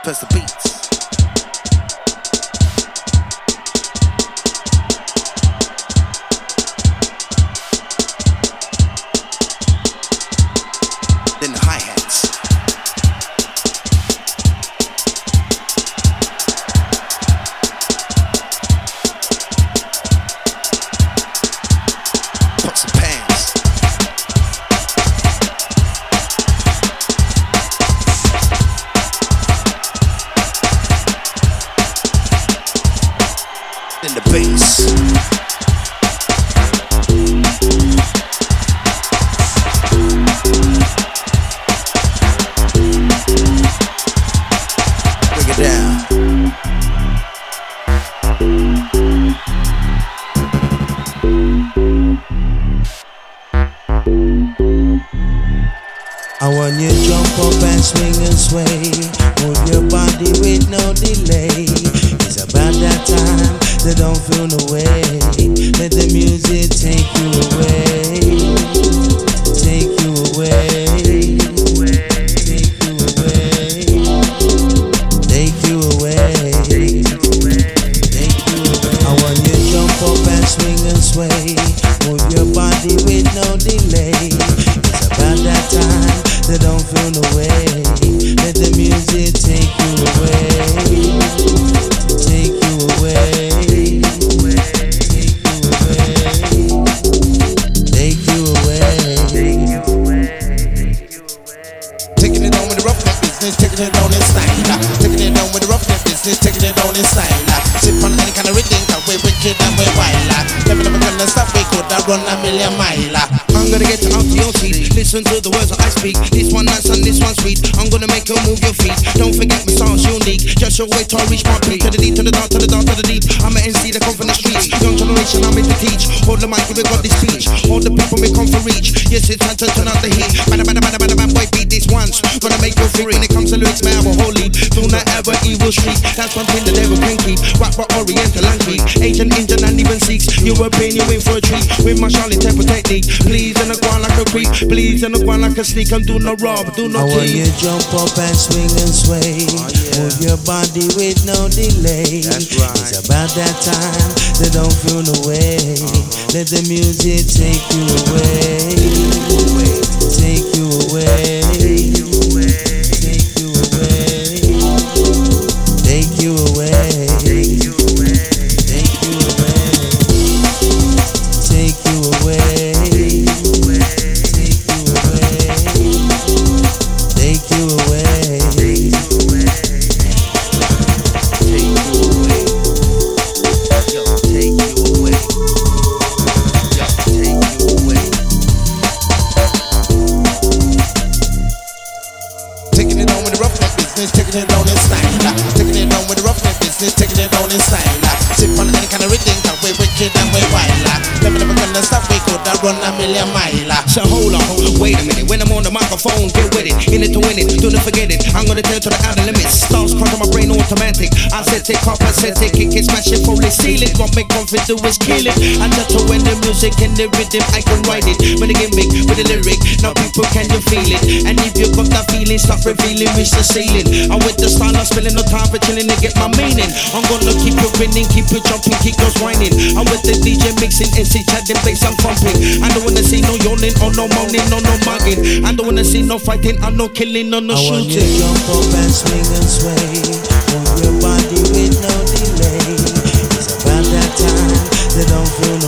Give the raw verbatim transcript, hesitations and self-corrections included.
Press the beats. Then the hi-hats. Pots and pans. Then the bass. I want you to jump up and swing and sway. Move your body with no delay. It's about that time, they don't feel no way. Let the music take you away. Take you away. Take you away. Take you away. Take you away. I want you to jump up and swing and sway. Move your body with no delay. It's about that time, they don't feel no way. Let the music take you away. Take you away. Take you away. Take you away. Taking it on with the roughneck business, taking it on in style. Taking it on with the roughneck business, taking it on in style. Sip on any kind of rhythm, cause we're wicked and we're wild. Never never gonna stop, we could run a million mile. I'm gonna get you out to your seat. Listen to the words that I speak. This one nice and this one sweet. I'm gonna make you move your feet. Don't forget my sound's unique. Just your way till I reach my peak. To the deep, to the dark, to the dark, to the deep. I'm an N C that come from the streets. Young generation, I'm in to teach. Hold the mic, we got this speech. All the people we come for reach. Yes, it's time to turn out the heat. Bada bada bada bada bada boy, beat this once. Gonna make you think when it comes to lyrics, man, I'm a whole lead. Do not ever evil street. That's one thing the devil can keep. Rap for Oriental and Greek. Asian, Indian, and even Sikhs. European, you in for a treat. With my Charlie Temple technique. Please and a go like a creep. Please and a go like a sneak. And do no rob, do no I want cheat. you to jump up and swing and sway. Oh, yeah. Move your body with no delay. That's right. It's about that time, they don't feel no way. Uh-huh. Let the music take you away. Take you away. Take you away. Take you away. Take you away. Take you away. Take you away. Take you away. Take you away. Take you away. Take you away. Yo, take you away. Yo, take you away. Taking it on with the roughneck business, taking it on in style. Taking it on with the roughneck business, taking it on in style. Sip on any kind of rhythm, cause we're wicked and we're wild. Never, never gonna stop, we could run a million mile. So hold on, wait a minute. When I'm on the microphone, get with it. In it to win it, do not forget it. I'm gonna tell to the outer limits. Stars cross on my brain automatic. I set it, cop, I set it, kick it, smash it, fully seal it. What make comfort do is kill it. And just to when the music and the rhythm, I can write it. With the gimmick, with the lyric, now people can you feel it? And if you got that feeling, stop revealing, reach the ceiling. And with the style, I'm spilling no time for chilling to get my meaning. I'm gonna keep you winning, keep you jumping, keep us whining. And with the D J mixing, N C chatting, bass I'm pumping. I don't wanna see no yawning or no moaning or no mugging. I don't wanna see no fighting or no killing or no I want you to shooting. jump up and swing and sway. Move your body with no delay. It's about that time, they don't feel